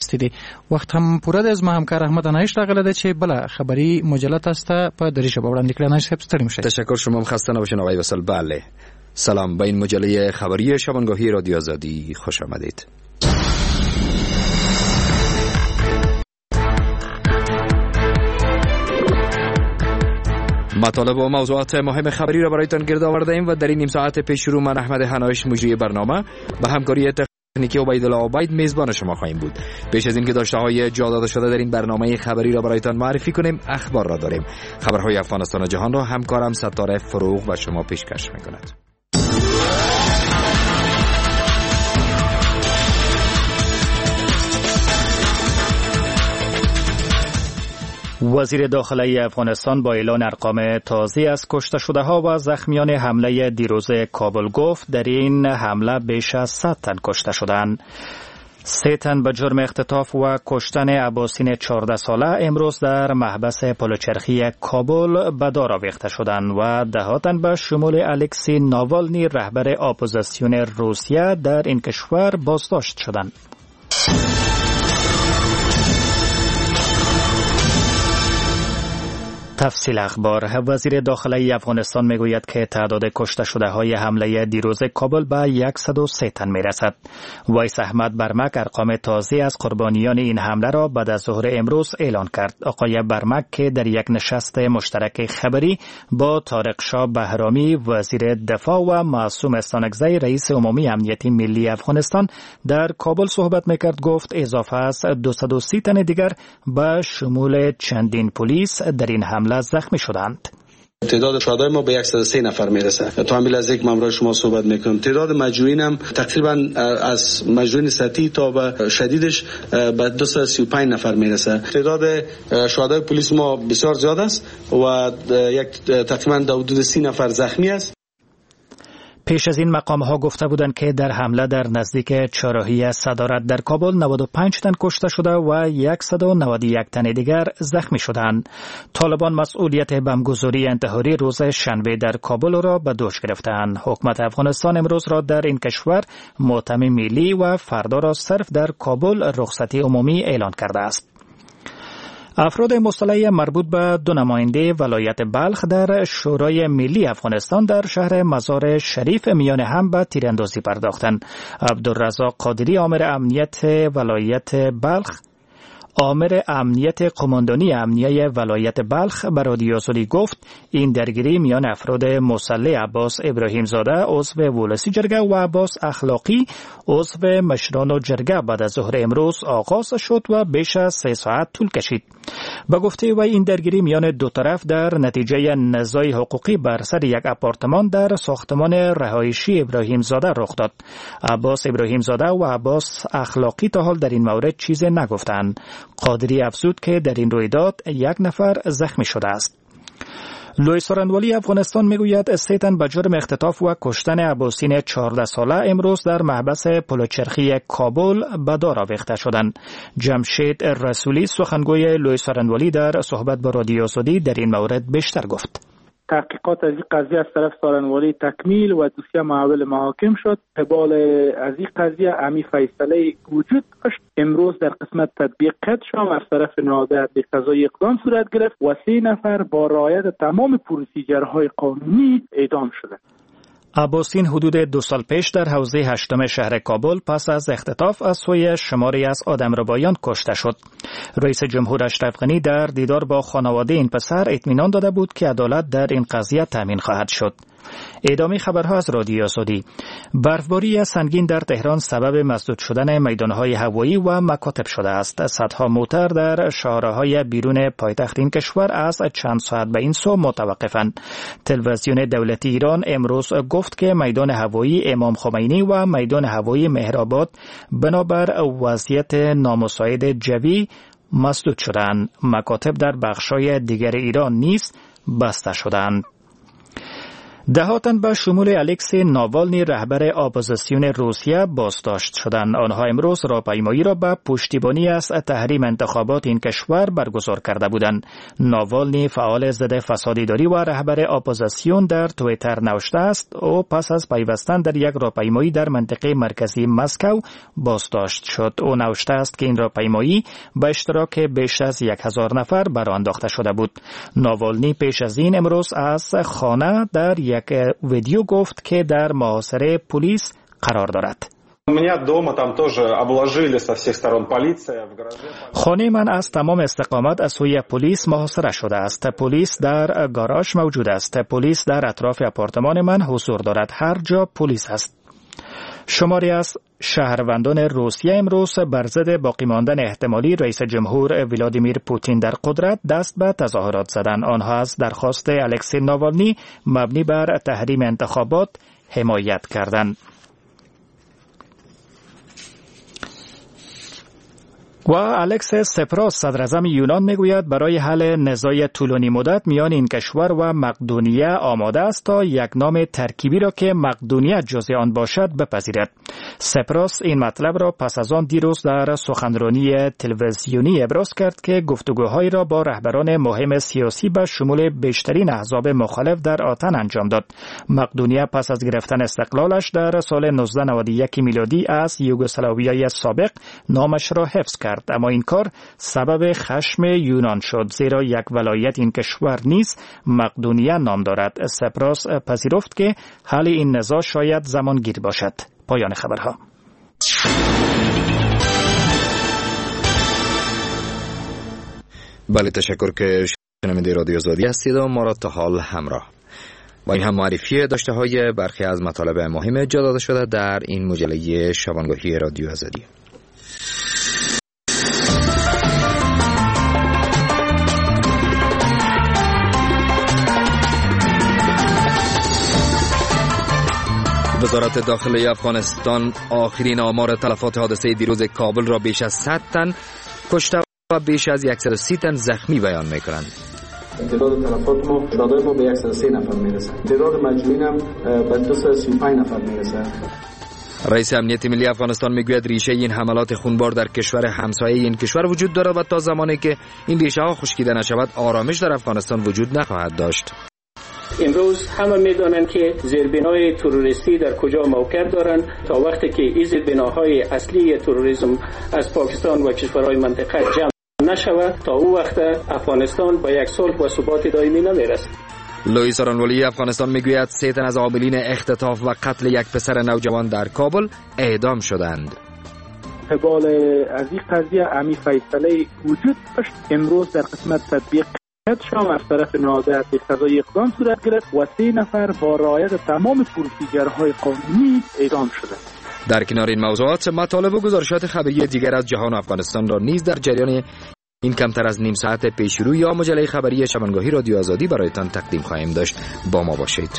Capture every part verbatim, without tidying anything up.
دي. وخت هم پوره د از ما همکار احمد انایش راغله ده چې بله خبری مجله تاسو ته په دری ژبه وړاندې کړه. انایش صاحب ستړي مشه. تشکر شما، خسته نباشین آقای وصل. بله سلام، به این مجله خبری شبانگاهی رادیو آزادی خوش آمدید. مطالب و موضوعات مهم خبری را برایتان گرد آورده ایم و در این نیم ساعت پیش رو من احمد حنایش مجری برنامه به همکاری تکنیکی عبیدالله عبید میزبان شما خواهیم بود. پیش از این که داشته های جا داده شده در این برنامه خبری را برایتان معرفی کنیم، اخبار را داریم. خبرهای افغانستان و جهان را همکارم ستاره فروغ و شما پیشکش میکند. وزیر داخلی افغانستان با اعلان ارقام تازه از کشته شده ها و زخمیان حمله دیروز کابل گفت در این حمله بیش از صد تن کشته شدند. سه تن به جرم اختطاف و کشتن عباسین چهارده ساله امروز در محبس پلوچرخی کابل به دار آویخته شدند و ده تن به شمول الکسی ناوالنی رهبر اپوزیسیون روسیه در این کشور بازداشت شدند. تفصیل اخبار. وزیر داخلی افغانستان میگوید که تعداد کشته شده های حمله دیروز کابل به صد و سه تن میرسد. ویس احمد برمک ارقام تازه از قربانیان این حمله را بعد از ظهر امروز اعلان کرد. آقای برمک که در یک نشست مشترک خبری با طارق شاه بهرامی وزیر دفاع و معصوم استانکزی رئیس عمومی امنیت ملی افغانستان در کابل صحبت میکرد گفت اضافه از دویست و سی تن دیگر به شمول چندین پلیس در این حمله زخمی شدند. تعداد شهدای ما به صد و سه نفر میرسه. تا همین لحظه که من با شما صحبت میکنم تعداد مجروحین هم تقریبا از مجروحین سطحی تا به شدیدش به دویست و سی و پنج نفر میرسه. تعداد شهدای پلیس ما بسیار زیاد است و یک تقریبا در حدود سی نفر زخمی است. پیش از این مقام ها گفته بودند که در حمله در نزدیک چهارراهی صدارت در کابل نود و پنج تن کشته شده و صد و نود و یک تن دیگر زخمی شدند. طالبان مسئولیت بمبگذاری انتحاری روز شنبه در کابل را به دوش گرفتند. حکومت افغانستان امروز را در این کشور ماتم ملی و فردا را صرف در کابل رخصتی عمومی اعلان کرده است. افراد مسلح مربوط به دو نماینده ولایت بلخ در شورای ملی افغانستان در شهر مزار شریف میان هم به تیراندازی پرداختند. عبدالرزاق قادری آمر امنیت ولایت بلخ آمر امنیت قماندانی امنیه ولایت بلخ به رادیو آزادی گفت این درگیری میان افراد مسلح عباس ابراهیم زاده عضو ولسی جرگه و عباس اخلاقی عضو مشران و جرگه بعد از ظهر امروز آغاز شد و بیش از سه ساعت طول کشید. به گفته وی این درگیری میان دو طرف در نتیجه نزاع حقوقی بر سر یک آپارتمان در ساختمان رهایشی ابراهیم زاده رخ داد. عباس ابراهیم زاده و عباس اخلاقی تا حال در این مورد چیزی نگفتند. قادری افزود که در این رویداد یک نفر زخمی شده است. لوی سارنوالی افغانستان میگوید سه تن به جرم اختطاف و کشتن عباسین چهارده ساله امروز در محبس پلوچرخی کابل به دار آویخته شدند. جمشید رسولی سخنگوی لوی سارنوالی در صحبت با رادیو آزادی در این مورد بیشتر گفت. تحقیقات از این قضیه از طرف سارنوالی تکمیل و دوسیه محول محاکم شد. قبال از این قضیه امی فیصله وجود داشت. امروز در قسمت تطبیق قید شد و از طرف نهادهای قضایی اقدام صورت گرفت و سه نفر با رعایت تمام پروسیجرهای قانونی اعدام شدند. عباسین حدود دو سال پیش در حوزه هشتم شهر کابل پس از اختطاف از سوی شماری از آدمربایان کشته شد. رئیس جمهور اشرف غنی در دیدار با خانواده این پسر اطمینان داده بود که عدالت در این قضیه تامین خواهد شد. ادامه خبرها از رادیو آزادی. برفباری سنگین در تهران سبب مسدود شدن میدانهای هوایی و مکاتب شده است. صدها موتر در شاهراهای بیرون پایتخت این کشور از چند ساعت به این سو متوقفند. تلویزیون دولتی ایران امروز گفت که میدان هوایی امام خمینی و میدان هوایی مهرآباد بنابر وضعیت نامساعد جوی مسدود شدند. مکاتب در بخش‌های دیگر ایران نیز بسته شدند. ده تن به شمول الکسی ناوالنی رهبر اپوزیسیون روسیه بازداشت شدند. آنها امروز راهپیمایی را به پشتیبانی از تحریم انتخابات این کشور برگزار کرده بودند. ناوالنی فعال ضد فسادیداری و رهبر اپوزیسیون در توییتر نوشته است او پس از پیوستن در یک راهپیمایی در منطقه مرکزی مسکو بازداشت شد. او نوشته است که این راهپیمایی به اشتراک بیش از یک هزار نفر برآورده انداخته شده بود. ناوالنی پیش از این امروز از خانه در یک ویدیو گفت که در محاصره پلیس قرار دارد. خانه من از تمام استقامت از سوی پلیس محاصره شده است. پلیس در گاراژ موجود است. پلیس در اطراف آپارتمان من حضور دارد. هر جا پلیس است. شماری از شهروندان روسیه امروز بر ضد باقی ماندن احتمالی رئیس جمهور ولادیمیر پوتین در قدرت دست به تظاهرات زدند. آنها از درخواست الکسی ناوالنی مبنی بر تحریم انتخابات حمایت کردند. و الکس سپراس صدراعظم یونان میگوید برای حل نزاع طولانی مدت میان این کشور و مقدونیه آماده است تا یک نام ترکیبی را که مقدونیه جزء آن باشد بپذیرد. سپراس این مطلب را پس از آن دیروز در سخنرانی تلویزیونی ابراز کرد که گفتگوهایی را با رهبران مهم سیاسی به شمول بیشترین احزاب مخالف در آتن انجام داد. مقدونیه پس از گرفتن استقلالش در سال نوزده نود و یک میلادی از یوگسلاویای سابق نامش را حفظ کرد، اما این کار سبب خشم یونان شد، زیرا یک ولایت این کشور نیز مقدونیه نام دارد. سپراس پذیرفت که حل این نزاع شاید زمانگیر باشد. پایان خبرها. بله، تشکر که شنونده رادیو آزادی هستید و ما را تا حال همراه. و این هم معرفی داشته های برخی از مطالب مهم جا داده شده در این مجله شبانگاهی رادیو آزادی. وزارت داخلی افغانستان آخرین آمار تلفات حادثه دیروز کابل را بیش از صد تن کشته و بیش از صد و سی تن زخمی بیان می‌کنند. تعداد تلفات ما شهدای ما به صد و سه نفر میرسه. تعداد مجروحین هم به دویست و سی و پنج نفر میرسه. رئیس امنیت ملی افغانستان میگوید ریشه این حملات خونبار در کشور همسایه این کشور وجود دارد و تا زمانی که این ریشه ها خشکیده نشود آرامش در افغانستان وجود نخواهد داشت. امروز همه میدانند که زیربنای تروریستی در کجا موقع دارند. تا وقتی که این زیربناهای اصلی تروریسم از پاکستان و کشورهای منطقه جمع نشود، تا او وقت افغانستان با یک صلح و ثبات دائمی نمیرسد. لوئیس آرانولی افغانستان میگوید سه تن از عاملین اختطاف و قتل یک پسر نوجوان در کابل اعدام شدند. قبال از این قضیه امی فیصله وجود داشت. امروز در قسمت تطبیق شام از طرف نهادهای قضایی اقدام صورت گرفت و سه نفر با رعایت تمام پروسیجرهای قانونی اعدام شدند. در کنار این موضوعات مطالب و گزارشات خبری دیگر از جهان و افغانستان را نیز در جریان این کمتر از نیم ساعت پیشرو یا مجله خبری شبانگاهی رادیو آزادی برایتان تقدیم خواهیم داشت. با ما باشید.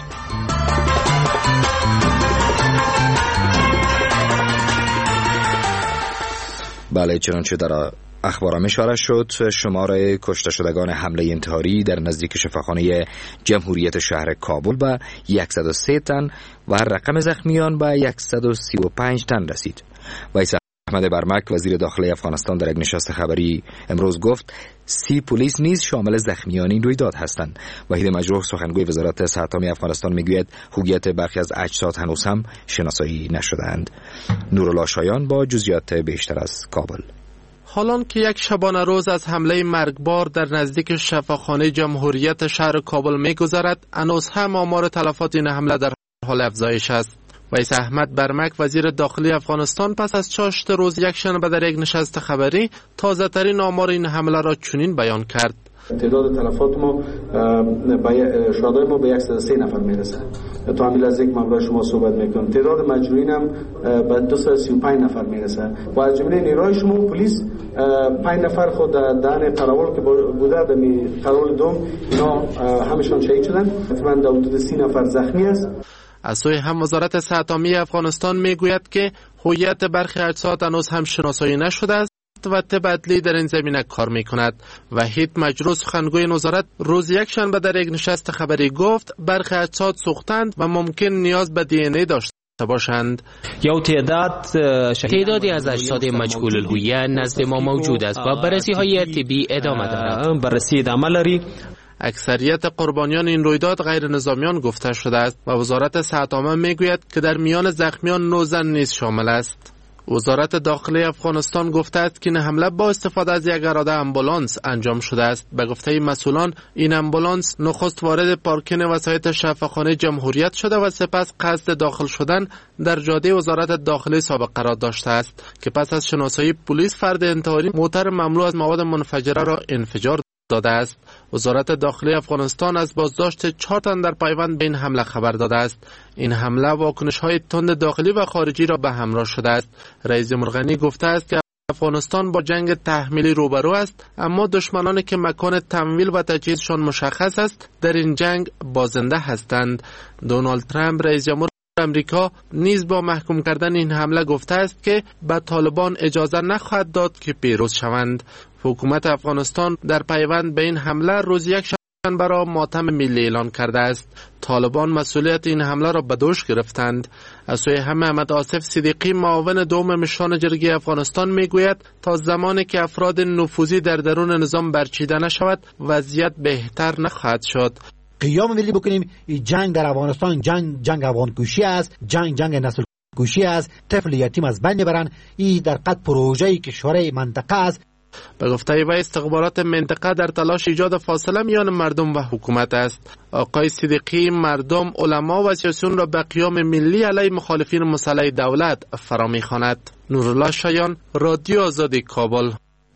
بله، چنانچه در اخبار اشاره شد، شمار کشته شدگان حمله انتحاری در نزدیک شفاخانه جمهوریت شهر کابل به صد و سه تن و رقم زخمیان به صد و سی و پنج تن رسید. ویس احمد برمک وزیر داخلی افغانستان در یک نشست خبری امروز گفت سی پلیس نیز شامل زخمیان این رویداد هستند. وحید مجروح سخنگوی وزارت صحت عامه افغانستان میگوید هویت برخی از اجساد هنوز هم شناسایی نشده‌اند. نورالله شایان با جزئیات بیشتر از کابل. حالان که یک شبانه روز از حمله مرگبار در نزدیک شفاخانه جمهوریت شهر کابل می‌گذرد، هنوز هم آمار تلفات این حمله در حال افزایش است. ویس احمد برمک وزیر داخلی افغانستان پس از چاشت روز یک شنبه در یک نشست خبری تازه ترین آمار این حمله را چنین بیان کرد: تعداد تلفات ما شهدای ما به صد و سه نفر میرسه. تا همین لحظه که من برای شما صحبت میکنم تعداد مجروحین هم به دویست و سی و پنج نفر میرسه و از جمله نیروهای شما پلیس پنج نفر خود دهن قراول که بوده در قراول دوم اینا همشون شهید شدن. تقریبا در حدود سی نفر زخمی است. از سوی هم وزارت صحت عامه افغانستان میگوید که هویت برخی اجساد هنوز هم شناسایی نشده است و طب عدلی در این زمینه کار می کند و هیت مجروح سخنگوی وزارت روز یک شنبه در یک نشست خبری گفت برخی اجساد سوختند و ممکن نیاز به دی ان ای داشت باشند. تعدادی از اجساد مجهول الهویه نزد ما موجود است و بررسی های طبی ادامه دارد. بررسی ادامه لري. اکثریت قربانیان این رویداد غیر نظامیان گفته شده است و وزارت صحت عامه میگوید که در میان زخمیان نه زن نیز شامل است. وزارت داخلی افغانستان گفته است که این حمله با استفاده از یک اراده امبولانس انجام شده است. به گفته مسئولان این امبولانس نخست وارد پارکینگ وسایط شفاخانه جمهوریت شده و سپس قصد داخل شدن در جاده وزارت داخلی سابق قرار داشته است که پس از شناسایی پلیس فرد انتحاری موتر مملو از مواد منفجره را انفجار داده است. وزارت داخلی افغانستان از بازداشت چهار تن در پیوند به این حمله خبر داده است. این حمله واکنش‌های تند داخلی و خارجی را به همراه شده است. رئیس مرغنی گفته است که افغانستان با جنگ تحمیلی روبرو است، اما دشمنانی که مکان تمویل و تجهیزشان مشخص است در این جنگ بازنده هستند. دونالد ترامپ رئیس جمهور امریکا نیز با محکوم کردن این حمله گفته است که به طالبان اجازه نخواهد داد که پیروز شوند. حکومت افغانستان در پیوند به این حمله روز یک شنبه را ماتم ملی اعلان کرده است. طالبان مسئولیت این حمله را به دوش گرفتند. از سوی هم محمد آصف صدیقی معاون دوم مشران جرگه افغانستان میگوید تا زمانی که افراد نفوذی در درون نظام برچیده نشود وضعیت بهتر نخواهد شد. قیام ملی بکنیم. این جنگ در افغانستان جنگ جنگ افغانکوشی است، جنگ جنگ نسل کوشی است. طفل یتیم از بین ببرن. این در قد پروژه‌ای کشورهای منطقه است. به گفته وی استخبارات منطقه در تلاش ایجاد فاصله میان مردم و حکومت است. آقای صدیقی مردم، علما و سیاسیون را به قیام ملی علیه مخالفین مسلح دولت فرا می‌خواند. نورالله شایان، رادیو آزادی، کابل.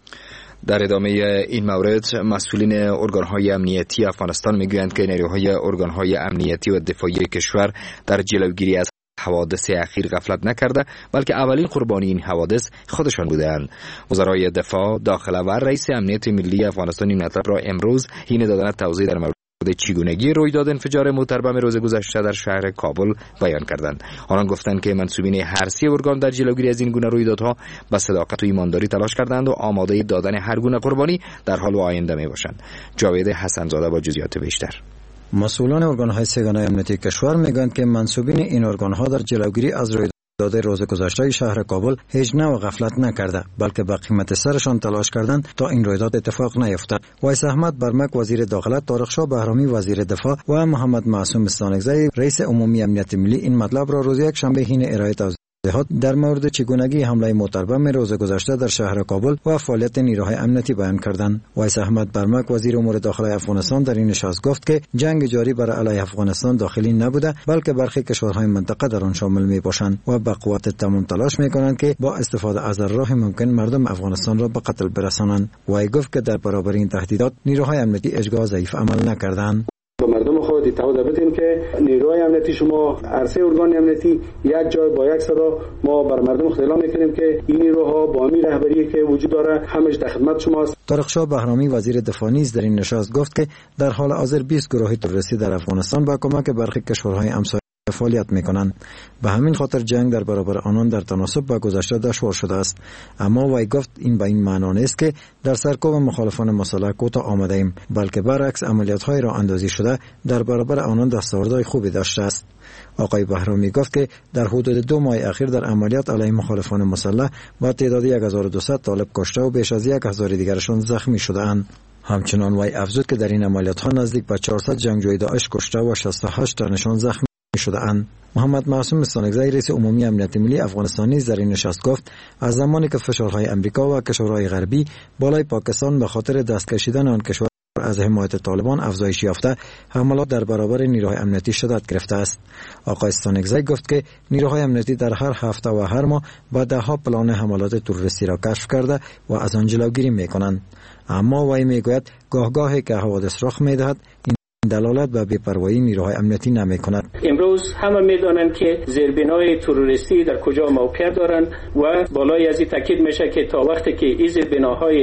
در ادامه این مورد مسئولین ارگان‌های امنیتی افغانستان میگویند که نیروهای ارگان‌های امنیتی و دفاعی کشور در جلوگیری از حوادث اخیر غفلت نکرده، بلکه اولین قربانی این حوادث خودشان بودند. وزرای دفاع، داخله و رئیس امنیت ملی افغانستان این مطلب را امروز حین دادن توضیح در مورد چگونگی رویداد انفجار موتر بم روز گذشته در شهر کابل بیان کردند. آنان گفتند که منسوبین هر سه ارگان در جلوگیری از این گونه رویدادها با صداقت و ایمانداری تلاش کردند و آماده دادن هر گونه قربانی در حال و آینده میباشند. جاوید حسنزاده با جزئیات بیشتر. مسئولان ارگان‌های سگانه امنیتی کشور میگویند که منسوبین این ارگان‌ها در جلوگیری از رویداد روز گذشته شهر کابل هیچ نوع غفلت نکرده، بلکه به قیمت سرشان تلاش کردند تا این رویداد اتفاق نیفتد. ویس احمد برمک وزیر داخله، طارق شاه بهرامی وزیر دفاع و محمد معصوم استانکزی رئیس عمومی امنیت ملی این مطلب را روز یک شنبه حین ارائه توضیحات در مورد چگونگی حمله موتر بم روز گذشته در شهر کابل و فعالیت نیروهای امنیتی بیان کردند. ویس احمد برمک وزیر امور داخلی افغانستان در این نشست گفت که جنگ جاری بر علیه افغانستان داخلی نبوده، بلکه برخی کشورهای منطقه در آن شامل میباشند و به قوت تمام تلاش میکنند که با استفاده از هر راه ممکن مردم افغانستان را به قتل برسانند. وی گفت که در برابر این تهدیدات نیروهای امنیتی اجگاه ضعیف عمل نکردند. با مردم خود اطلاع بدیم که نیروهای امنیتی شما عرصه ارگان امنیتی یک جای با یک صدا ما بر مردم اطلاع میکنیم که این نیروها با همین رهبری که وجود داره همش در خدمت شماست. طارق شاه بهرامی وزیر دفاع نیز در این نشست گفت که در حال حاضر بیست گروه تروریستی در افغانستان با کمک برخی کشورهای همسایه فعالیت میکنند. به همین خاطر جنگ در برابر آنان در تناسب با گذشته دشوار شده است. اما وی گفت این به این معنا نیست که در سرکوب مخالفان مسلح کوتاه آمده ایم، بلکه برعکس عملیات‌های را اندازی شده در برابر آنان دستاوردهای خوبی داشته است. آقای بهرامی گفت که در حدود دو ماه اخیر در عملیات علیه مخالفان مسلح با تعداد یک هزار و دویست طالب کشته و بیش از یک هزار دیگرشان زخمی شده اند. همچنان وی افزود که در این عملیات‌ها نزدیک به چهارصد جنگجوی داعش کشته و شصت و هشت تنشان زخمی شده اند. محمد معصوم استانکزی رئیس عمومی امنیت ملی افغانستان نیز در این نشست گفت از زمانی که فشارهای امریکا و کشورهای غربی بالای پاکستان به خاطر دست کشیدن آن کشور از حمایت طالبان افزایش یافته، حملات در برابر نیروهای امنیتی شدت گرفته است. آقای استانکزی گفت که نیروهای امنیتی در هر هفته و هر ماه با ده ها پلان حملات تروریستی را کشف کرده و از آن جلوگیری می‌کنند. اما وی میگوید گاه گاهی که حوادث رخ می‌دهد این دلالت به بی‌پروایی نیروهای امنیتی نمی‌کند. امروز همه می‌دانند که زیربنای تروریستی در کجا موقع دارند و بالای از این تاکید میشه که تا وقتی که این زیربناهای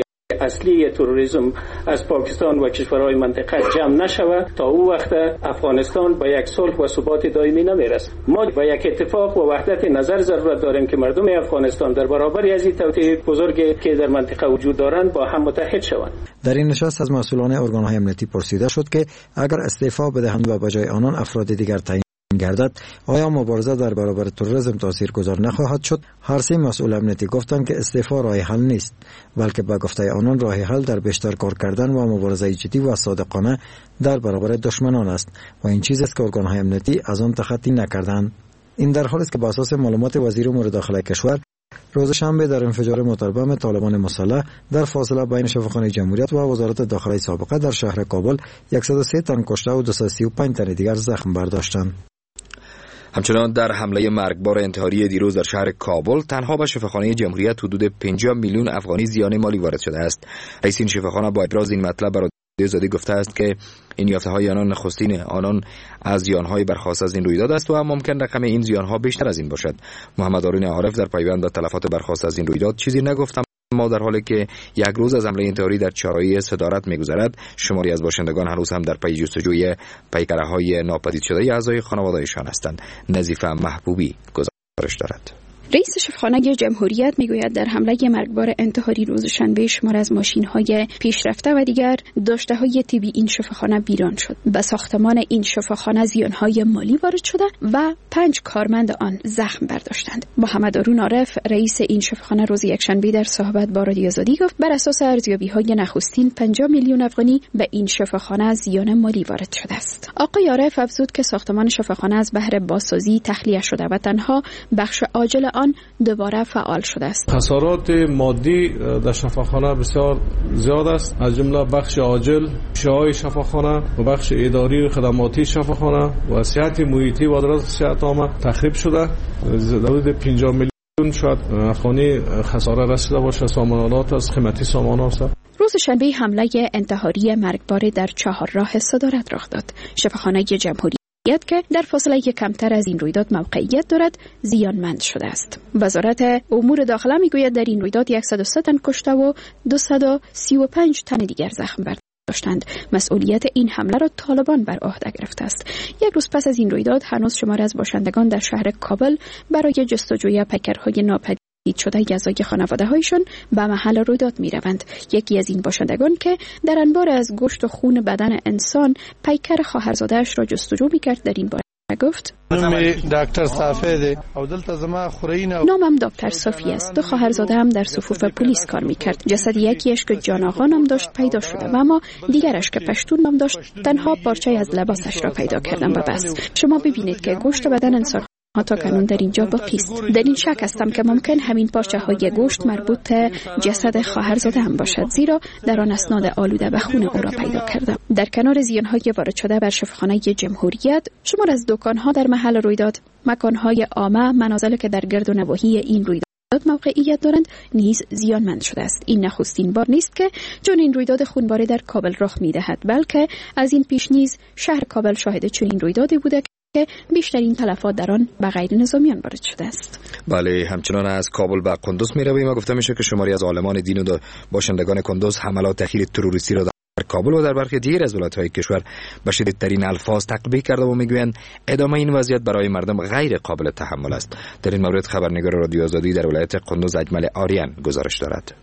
اصلی تروریسم از پاکستان و کشورهای منطقه جمع نشود، تا او وقت افغانستان به یک صلح و ثبات دائمی نمیرسد. ما به یک اتفاق و وحدت نظر ضرورت داریم که مردم افغانستان در برابر از این توطئه بزرگی که در منطقه وجود دارند با هم متحد شوند. در این نشست از مسئولان ارگان‌های امنیتی پرسیده شد که اگر استعفا بدهند و بجای آنان افراد دیگر تعیین گردد، آیا مبارزه در برابر تروریسم تاثیرگذار نخواهد شد؟ هر سه مسئول امنیتی گفتند که استعفا راه حل نیست، بلکه به گفته آنان راه حل در بیشتر کار کردن و مبارزه جدی و صادقانه در برابر دشمنان است و این چیزی است که ارگان‌های امنیتی از آن تخطی نکردند. این در حالی است که بر اساس معلومات وزیر امور داخلی کشور، روز شنبه در انفجار موتوربم طالبان مسلح در فاصله بین شفاخانه جمهوریت و وزارت داخلی سابقه در شهر کابل صد و سه تن کشته و دویست و سی و پنج تن دیگر زخم برداشتند. همچنان در حمله مرگبار انتحاری دیروز در شهر کابل تنها به شفاخانه جمهوریت حدود پنجاه میلیون افغانی زیان مالی وارد شده است. رئیس این شفاخانه با ابراز این مطلب برای زادی گفته است که این یافته‌های آنان نخستین آنان از زیان‌های برخاست از این رویداد است و ممکن رقم این زیان‌ها بیشتر از این باشد. محمد هارون عارف در پایبند به تلفات برخاست از این رویداد چیزی نگفت، اما در حالی که یک روز از حمله انتحاری در چهارراه صدارت می‌گذرد، شماری از باشندگان هنوز هم در پی جستجوی پیکره‌های ناپدید شده اعضای خانواده‌شان هستند. نظیفه محبوبی گزارش دارد. رئیس شفاخانه جمهوریت میگوید در حمله مرگبار انتحاری روز شنبه شمار از ماشین‌های پیشرفته و دیگر داشته‌های طبی این شفاخانه ویران شد. به ساختمان این شفاخانه زیان‌های مالی وارد شده و پنج کارمند آن زخم برداشتند. محمد هارون عارف رئیس این شفاخانه روز یکشنبه در صحبت با رادیو آزادی گفت بر اساس ارزیابی‌های نخستین پنجاه میلیون افغانی به این شفاخانه زیان مالی وارد شده است. آقای عارف افزود که ساختمان شفاخانه از بهر بازسازی تخلیه شده و تنها بخش عاجل آن دوباره فعال شده است. خسارات مادی در شفاخانه بسیار زیاد است، از جمله بخش عاجل، شای شفاخانه و بخش اداری و خدماتی شفاخانه و صحت محیطی و اداره صحت عامه تخریب شده. حدود پنجاه میلیون شاید افغانی خساره رسیده باشه. سامانات از قیمتی سامانات است. روز شنبه حمله انتحاری مرگبار در چهارراه صدارت رخ داد. شفاخانه جمهوری که در فاصله کمتر از این رویداد موقعیت دارد زیانمند شده است. وزارت امور داخله میگوید در این رویداد صد و سه تن کشته و دویست و سی و پنج تن دیگر زخم برداشتند. مسئولیت این حمله را طالبان بر عهده گرفته است. یک روز پس از این رویداد هنوز شمار از باشندگان در شهر کابل برای جستجوی پیکرهای ناپدید شده اعضای خانواده هایشان به محل رویداد می روند. یکی از این باشندگان که در انبار از گوشت و خون بدن انسان پیکر خواهرزاده‌اش را جستجو می کرد در این باره گفت دکتر صافی او دلته زما خورینه. نامم دکتر صافی است. دو خواهرزاده هم در صفوف پلیس کار می کرد. جسد یکیش که جان آقا نام داشت پیدا شده و اما دیگرش که پشتون نام داشت تنها پارچه از لباسش را پیدا کردم و بس. شما ببینید که گوشت بدن انسان تا کنون در اینجا باقی است. در این شک هستم که ممکن همین پارچه های گوشت مربوط جسد خواهرزاده هم باشد، زیرا در آن اسناد آلوده به خون او را پیدا کردم. در کنار زیان‌های وارد شده بر شفاخانه جمهوریت، شمار از دکان‌ها در محل رویداد، مکان‌های عامه، منازل که در گرد و نواحی این رویداد موقعیت دارند نیز زیانمند شده است. این نخستین بار نیست که چون این رویداد خونباره در کابل رخ می‌دهد، بلکه از این پیش نیز شهر کابل شاهد چنین رویدادی بوده که بیشترین تلفات در آن به غیر نظامیان وارد شده است. بله، همچنان از کابل به قندوز می رویم و گفته میشه که شماری از عالمان دین و باشندگان قندوز حملات اخیر تروریستی را در کابل و در برخی دیگر از ولایت‌های کشور به شدیدترین الفاظ تقبیح کرده و میگویند ادامه این وضعیت برای مردم غیر قابل تحمل است. در این مورد خبرنگار رادیو آزادی در ولایت قندوز اجمل آریان گزارش دارد.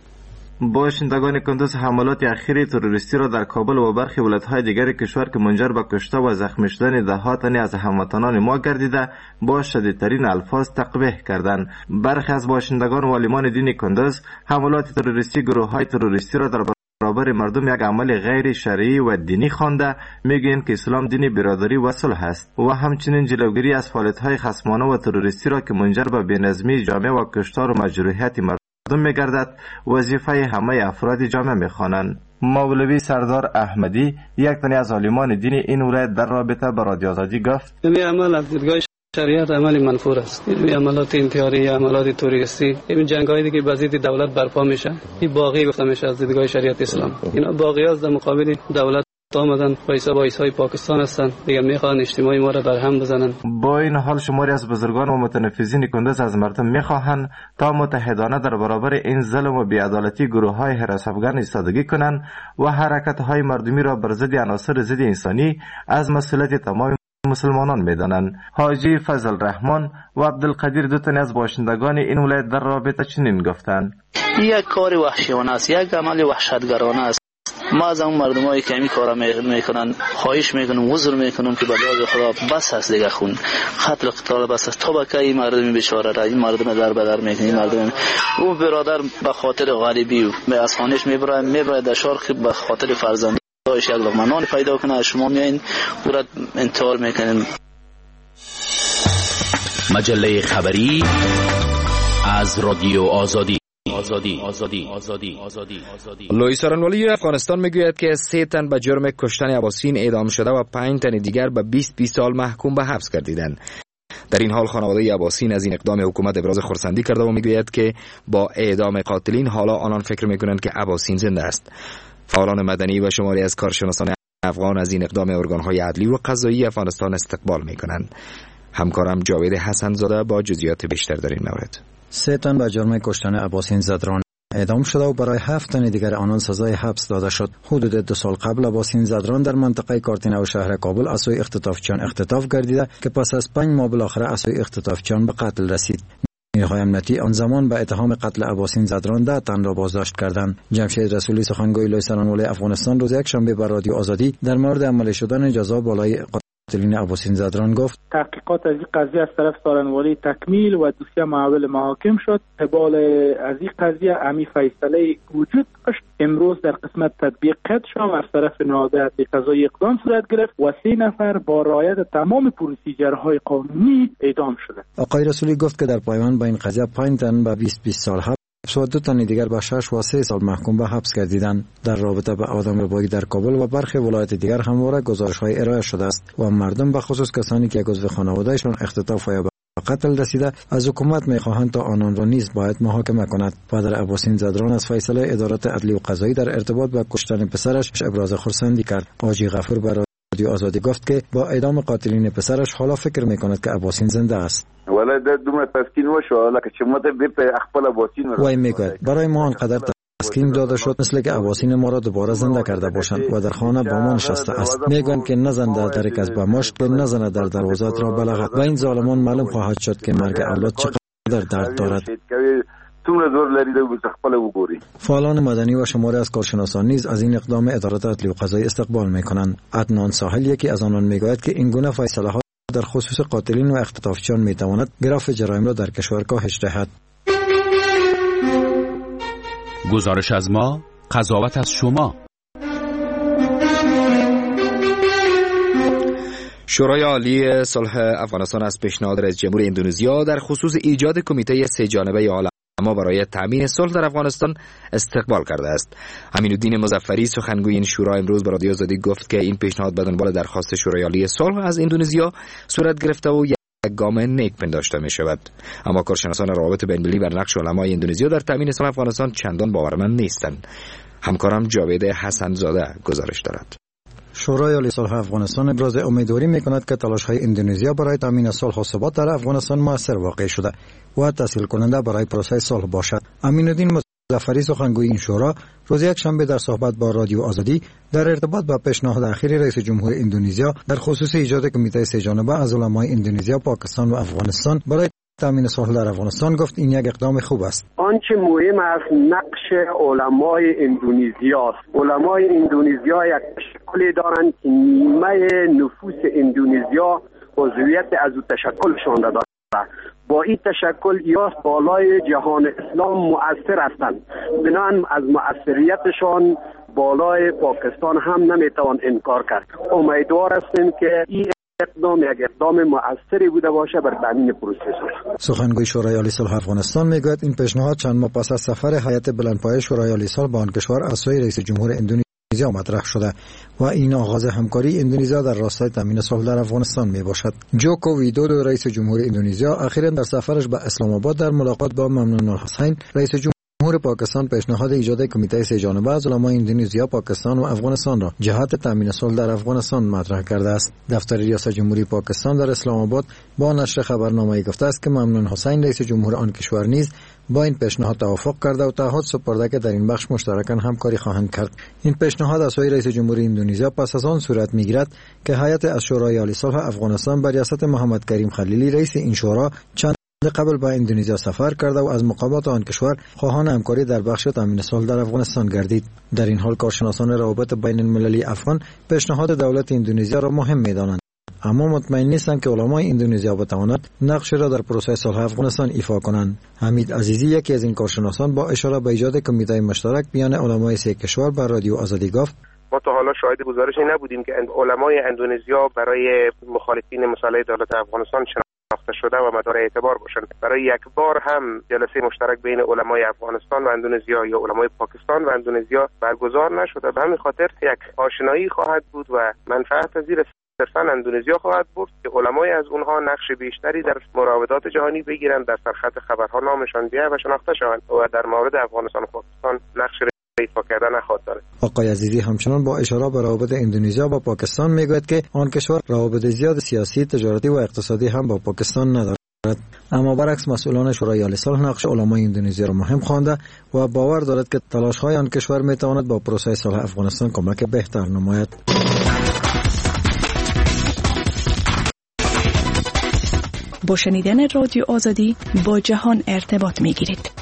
باشندگان قندوز حملات اخیر تروریستی را در کابل و برخی ولایت‌های دیگر کشور که منجر به کشته و زخمی شدن ده‌ها تن از هموطنان ما گردیده با شدیدترین الفاظ تقبیح کردند. برخی از باشندگان و عالمان دین قندوز حملات تروریستی گروه‌های تروریستی را در برابر مردم یک عمل غیر شرعی و دینی خوانده، میگویند که اسلام دین برادری و صلح است و همچنین جلوگیری از فعالیت‌های خصمانه و تروریستی را که منجر به بی‌نظمی جامعه و کشتار و مجروحیت مردم می‌گردد وظیفه همه افراد جامعه می‌خوانند. مولوی سردار احمدی یک تن از عالمان دین این ولایت در رابطه با رادیو آزادی گفت: این عمل از دیدگاه شریعت عمل منفور است. این عملات انتحاری، عملات تروریستی، این جنگ‌هایی که به ضد دولت برپا میشه، این باغی گفته میشه از دیدگاه شریعت اسلام. اینا باغی است در مقابل دولت آمدن وایسا وایسای پاکستان هستن دیگه میخوان اجتماعی ما را در هم بزنن. با این حال شماری از بزرگان و متنفذین کندوز از مردم میخواهند تا متحدانه در برابر این ظلم و بی‌عدالتی گروه‌های حراس افغان ایستادگی کنند و حرکت‌های مردمی را بر ضد عناصر ضد انسانی از مسئولیت تمام مسلمانان میدانند. حاجی فضل رحمان و عبدالقدیر دو تن از باشندگان این ولایت در رابطه چنین گفتند: یک کار وحشیانه است، یک عمل وحشتگرانه است. ما از اون مردمایی که این کارا میکنن خواهش میکنم، عذر میکنم که بلای خدا بس است دیگه، خون قتل و قتال بس است. تو بکه این مردم بیچاره را، این مردم در بدر میکنی، این مردم او برادر به خاطر غریبی و به اسانش میبره میبره در شهر که به خاطر فرزند دایش یک لقمه نان پیدا کنه، شما میایین او را انتحار میکنین. مجله خبری از رادیو آزادی. آزادی آزادی آزادی آزادی آزادی. لوئیس آرانوالی افغانستان میگوید که سه تن به جرم کشتن اباسین اعدام شده و پنج تن دیگر به بیست بیست سال محکوم به حبس گردیدند. در این حال خانواده اباسین از این اقدام حکومت ابراز خرسندی کرده و میگوید که با اعدام قاتلین حالا آنان فکر میکنند که اباسین زنده است. فعالان مدنی و شماری از کارشناسان افغان از این اقدام ارگان‌های عدلی و قضایی افغانستان استقبال میکنند. همکارم جاوید حسن زاده با جزئیات بیشتر در این مورد. سه تن به جرم کشتن اباسین زدران اعدام شده و برای هفت تن دیگر آنان سزای حبس داده شد. حدود دو سال قبل اباسین زدران در منطقه کارتینه و شهر کابل از سوی اختطافچیان اختطاف گردیده که پس از پنج ماه بالاخره از سوی اختطافچیان به قتل رسید. نیروهای امنیتی آن زمان به اتهام قتل اباسین زدران ده تن را بازداشت کردند. جمشید رسولی سخنگوی لوئیس آرانوالی افغانستان روز یکشنبه بر رادیو آزادی در مورد عملی شدن جزا بالای قاتلین اباسین زدران گفت: تحقیقات از این قضیه از طرف آرانوالی تکمیل و دوسیه معاول محاکم شد. قبال از این قضیه امی فیصله وجود داشت. امروز در قسمت تطبیق قید شد و از طرف نهاد عدلی قضایی اقدام صورت گرفت و سه نفر با رعایت تمام پروسیجرهای قانونی اعدام شدند. آقای رسولی گفت که در پایان با این قضیه پنج تن به بیست بیست سال حبس و دو تن دیگر به شش و سه سال محکوم به حبس گردیدند. در رابطه با آدمربایی در کابل و برخی ولایت دیگر همواره گزارش‌های ارائه شده است و مردم به خصوص کسانی که عضو خانواده‌شان اختطاف یا قتل رسیده از حکومت می‌خواهند تا آنان را نیز باید محاکمه کند. پدر اباسین زدران از فیصله ادارات عدلی و قضایی در ارتباط با کشتن پسرش ابراز خرسندی کرد. حاجی غفور برای رادیو آزادی گفت که با اعدام قاتلین پسرش حالا فکر می‌کند که اباسین زنده است. ولی در دومره تسکین وشو لکه چې ماته به خپل اباسین وای میگوید برای ما آنقدر تسکین داده شد مثل که اباسین ما را دوباره زنده کرده باشند و در خانه با ما نشسته است. میگویند که نزنده در یک از بمشق که نزنه در دروازات را بلغت و این ظالمان معلوم خواهد شد که مرگ اولاد چقدر درد دارد. فعالان مدنی و شماری از کارشناسان نیز از این اقدام ادارات عدلی و قضایی استقبال میکنند. عدنان ساحل یکی از آنان میگوید که این گونه فیصله ها در خصوص قاتلین و اختطافچیان میتواند گراف جرایم را در کشور کاهش دهد. گزارش از ما، قضاوت از شما. شورای عالی صلح افغانستان از پیشنهاد رئیس جمهور اندونزیا در خصوص ایجاد کمیته سه جانبه عالم برای تامین صلح در افغانستان استقبال کرده است. امینالدین مظفری سخنگوی این شورا امروز به رادیو آزادی گفت که این پیشنهاد به دنبال درخواست شورای عالی صلح از اندونزیا صورت گرفته و یک گام نیک پنداشته می شود. اما کارشناسان روابط بین‌المللی بر نقش علمای اندونزیا در تامین صلح افغانستان چندان باورمند نیستند. همکارم جاوید حسن زاده گزارش دارد. شورای عالی صلح افغانستان ابراز امیدواری می‌کند که تلاش‌های اندونزیا برای تامین صلح و ثبات در افغانستان موثر واقع شده و تسهیل کننده برای پروسه صلح باشد. امینالدین مظفری سخنگوی این شورا روز یکشنبه در صحبت با رادیو آزادی در ارتباط با پیشنهاد اخیر رئیس جمهور اندونزیا در خصوص ایجاد کمیته سه جانبه از علمای اندونزیا، پاکستان و افغانستان برای تامین صلح در افغانستان گفت این یک اقدام خوب است. آنچه مهم است نقش علمای اندونزیا است. علمای اندونزیا یک تشکلی دارند که نیمه نفوس اندونزیا عضویت از او تشکلشان دارد. با این تشکل یا بالای جهان اسلام مؤثر هستند. بنابراین از مؤثریتشان بالای پاکستان هم نمیتوان انکار کرد. امیدوار هستیم که این اقدام یک اقدام مؤثری بوده باشه بر تامین پروسه صلح. سخنگوی شورای عالی صلح افغانستان میگوید این پیشنهاد چند ماه پس از سفر هیئت بلندپایه شورای عالی صلح به آن کشور از سوی رئیس جمهور اندونزیا مطرح شده و این آغاز همکاری اندونزیا در راستای تامین صلح در افغانستان می باشد. جوکو ویدودو رئیس جمهور اندونزیا اخیراً در سفرش به اسلام آباد در ملاقات با ممنون الحسین رئیس جمهور جمهور پاکستان پیشنهاد ایجاد کمیته سه جانبه از علمای اندونزیا، پاکستان و افغانستان را جهت تامین صلح در افغانستان مطرح کرده است. دفتر ریاست جمهوری پاکستان در اسلام آباد با نشر خبرنامه‌ای گفته است که ممنون حسین رئیس جمهور آن کشور نیز با این پیشنهاد توافق کرده و تعهد سپرده که در این بخش مشترکاً همکاری خواهند کرد. این پیشنهاد از سوی رئیس جمهوری اندونزیا پس از آن صورت می‌گیرد که هیئت از شورای عالی صلح افغانستان بر ریاست محمد کریم خلیلی رئیس این شورا چند قبل به اندونزیا سفر کرده و از مقامات آن کشور خواهان همکاری در بخش تامین صلح در افغانستان گردید. در این حال کارشناسان روابط بین المللی افغان پیشنهاد دولت اندونزیا را مهم می‌دانند، اما مطمئن نیستند که علمای اندونزیا بتواند نقش را در پروسه صلح افغانستان ایفا کنند. حمید عزیزی یکی از این کارشناسان با اشاره به ایجاد کمیته مشترک میان علمای سه کشور بر رادیو آزادی گفت: ما تا حالا شاهد گزارشی نبودیم که علمای اندونزیا برای مخالفین مسلح دولت افغانستان شناخته شده و مدار اعتبار باشند. برای یک بار هم جلسه مشترک بین علمای افغانستان و اندونزیا یا علمای پاکستان و اندونزیا برگزار نشده. به همین خاطر یک آشنایی خواهد بود و منفعت پذیر صرفاً اندونزیا خواهد بود که علمای از اونها نقش بیشتری در مراودات جهانی بگیرند، در سرخط خبرها نامشان بیاید و شناخته شوند و در مورد افغانستان و پاکستان نقش ایفا کردن نخواهد داشت. آقای عزیزی همچنان با اشاره به روابط اندونزیا با پاکستان میگوید که آن کشور روابط زیاد سیاسی، تجارتی و اقتصادی هم با پاکستان ندارد، اما برعکس مسئولان شورای عالی صلح نقش علمای اندونزیا را مهم خوانده و باور دارد که تلاش‌های آن کشور میتواند با پروسه صلح افغانستان کمک بهتر نماید. با شنیدن رادیو آزادی با جهان ارتباط میگیرید.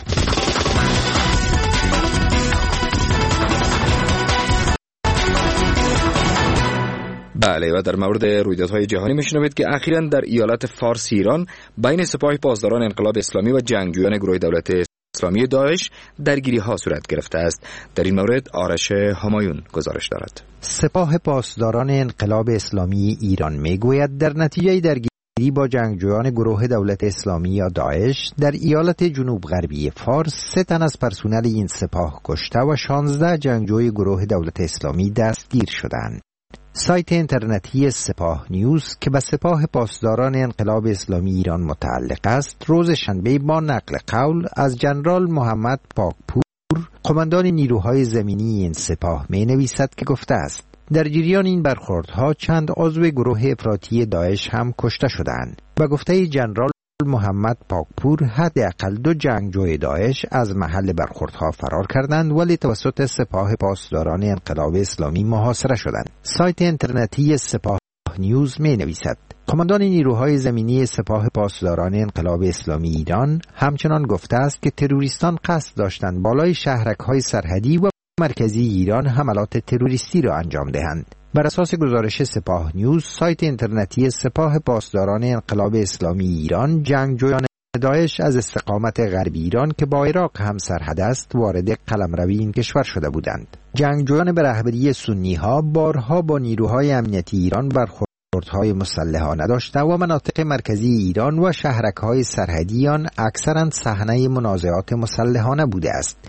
بله، و در مورد رویدادهای جهانی میشنوید که اخیراً در ایالت فارس ایران بین سپاه پاسداران انقلاب اسلامی و جنگجویان گروه دولت اسلامی داعش درگیری ها صورت گرفته است. در این مورد آرش همایون گزارش دارد. سپاه پاسداران انقلاب اسلامی ایران میگوید در نتیجه درگیری با جنگجویان گروه دولت اسلامی یا داعش در ایالت جنوب غربی فارس سه تن از پرسنل این سپاه کشته و شانزده جنگجوی گروه دولت اسلامی دستگیر شدند. سایت اینترنتی سپاه نیوز که به سپاه پاسداران انقلاب اسلامی ایران متعلق است، روز شنبه با نقل قول از جنرال محمد پاکپور، قماندان نیروهای زمینی این سپاه می نویسد که گفته است در جریان این برخوردها چند عضو گروه افراطی داعش هم کشته شدند. و گفته جنرال محمد پاکپور حداقل دو جنگجوی داعش از محل برخوردها فرار کردند ولی توسط سپاه پاسداران انقلاب اسلامی محاصره شدند. سایت اینترنتی سپاه نیوز می نویسد قماندان نیروهای زمینی سپاه پاسداران انقلاب اسلامی ایران همچنان گفته است که تروریستان قصد داشتند بالای شهرک‌های سرحدی و مرکزی ایران حملات تروریستی را انجام دهند. بر اساس گزارش سپاه نیوز، سایت اینترنتی سپاه پاسداران انقلاب اسلامی ایران، جنگجویان داعش از استقامت غربی ایران که با عراق هم سرحد است وارد قلمروی این کشور شده بودند. جنگجویان به رهبری سنی ها بارها با نیروهای امنیتی ایران برخوردهای مسلحانه داشته و مناطق مرکزی ایران و شهرک‌های سرحدی آن اکثرا صحنه منازعات مسلحانه بوده است.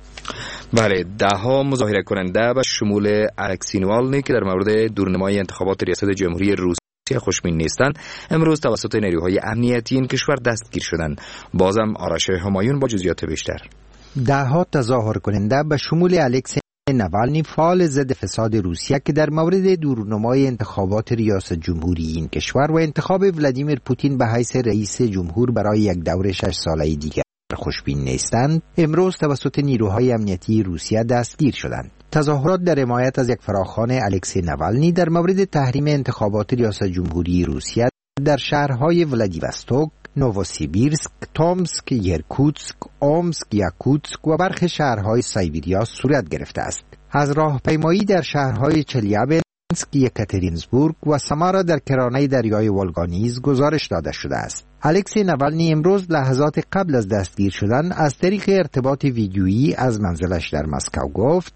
بله، ده ها مظاهره کننده به شمول الکسی نوالنی که در مورد دورنمای انتخابات ریاست جمهوری روسیه خوشبین نیستند امروز توسط نیروهای امنیتی این کشور دستگیر شدند. بازم آرش همایون با جزئیات بیشتر. ده ها تظاهر کننده به شمول الکسی نوالنی فعال ضد فساد روسیه که در مورد دورنمای انتخابات ریاست جمهوری این کشور و انتخاب ولادیمیر پوتین به حیث رئیس جمهور برای یک دوره شش ساله دیگر خوشبین نیستند، امروز توسط نیروهای امنیتی روسیه دستگیر شدند. تظاهرات در حمایت از یک فراخوان الکسی نوالنی در مورد تحریم انتخابات ریاست جمهوری روسیه در شهرهای ولادیوستوک، نووسیبیرسک، تومسک، یرکوتسک، اومسک، یاکوتسک و برخی شهرهای سایبیریا صورت گرفته است. از راهپیمایی در شهرهای چلیابنسک، یکاترینزبورگ و سمارا در کرانه دریای ولگا نیز گزارش داده شده است. الکسی نوالنی امروز لحظات قبل از دستگیر شدن از طریق ارتباط ویدیویی از منزلش در مسکو گفت: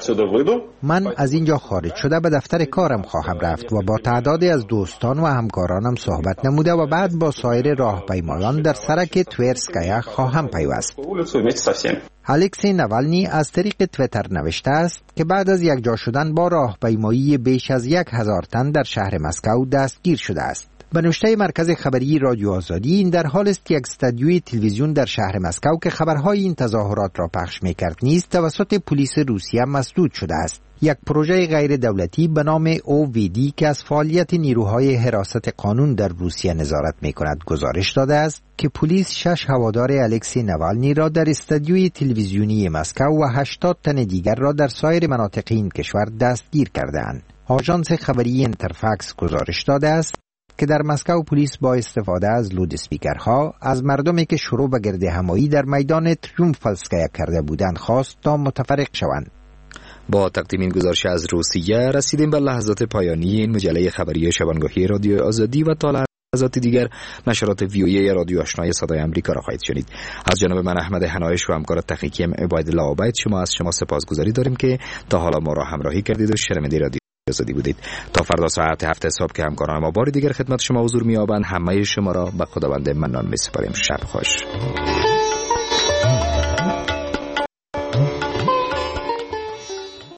من از اینجا خارج شده به دفتر کارم خواهم رفت و با تعدادی از دوستان و همکارانم صحبت نموده و بعد با سایر راهپیمایان در سرک تویرسکایا خواهم پیوست. الکسی نوالنی از طریق تویتر نوشته است که بعد از یکجا شدن با راهپیمایی بیش از یک هزار تن در شهر مسکو دستگیر شده است. به نشته مرکز خبری رادیو آزادی، این در حال است که یک استودیوی تلویزیون در شهر مسکو که خبرهای این تظاهرات را پخش می‌کرد نیز توسط پلیس روسیه مسدود شده است. یک پروژه غیر دولتی به نام او وی دی که از فعالیت نیروهای حراست قانون در روسیه نظارت می‌کند گزارش داده است که پلیس شش هوادار الکسی نوالنی را در استودیوی تلویزیونی مسکو و هشتاد تن دیگر را در سایر مناطق این کشور دستگیر کرده‌اند. آژانس خبری اینترفاکس گزارش داده است که در مسکو پلیس با استفاده از لود اسپیکرها از مردمی که شروع به گرد همایی در میدان تریومفالسکایا کرده بودند خواست تا متفرق شوند. با تقدیم این گزارش از روسیه رسیدیم به لحظات پایانی این مجله خبری شبانگاهی رادیو آزادی و تا لحظات دیگر نشرات ویویه رادیو آشنای صدای آمریکا را خواهید شنید. از جانب من احمد حنایش و همکار تکنیکی عبیدالله عبید شما از شما سپاسگزاری داریم که تا حالا ما را همراهی کردید و شنونده رادیو آزادی بودید. تا فردا ساعت هفت صبح که همکاران ما بار دیگر خدمت شما حضور می‌یابند، همه شما را به خداوند منان می‌سپاریم. شب خوش.